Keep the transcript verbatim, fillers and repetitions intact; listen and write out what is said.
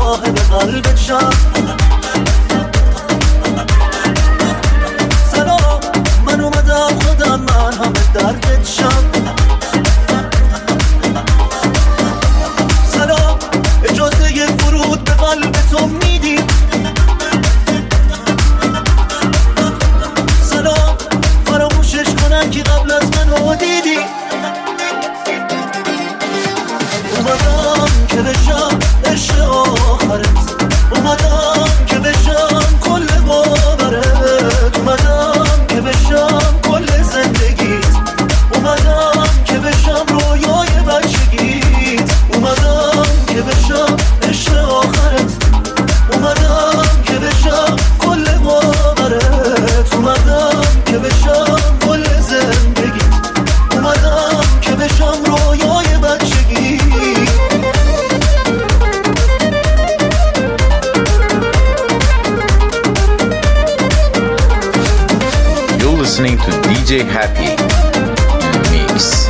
راه به قلبت شم. سلام من اومدم خودم من همه دردت شم. سلام اجازه یه ورود به قلب تو میدی. سلام فراموشش کنم که قبل از منو دیدی. اومدم که بشم عشق آخرت، اومدم که بشم کل باورت، اومدم که بشم کل زندگیت، اومدم که بشم رویای بچگیت، اومدم که بشم عشق آخرت، اومدم که بشم کل باورت، اومدم که بشم کل زندگیت، اومدم که بشم رویای بچگیت. Listening to D J Happy Mix.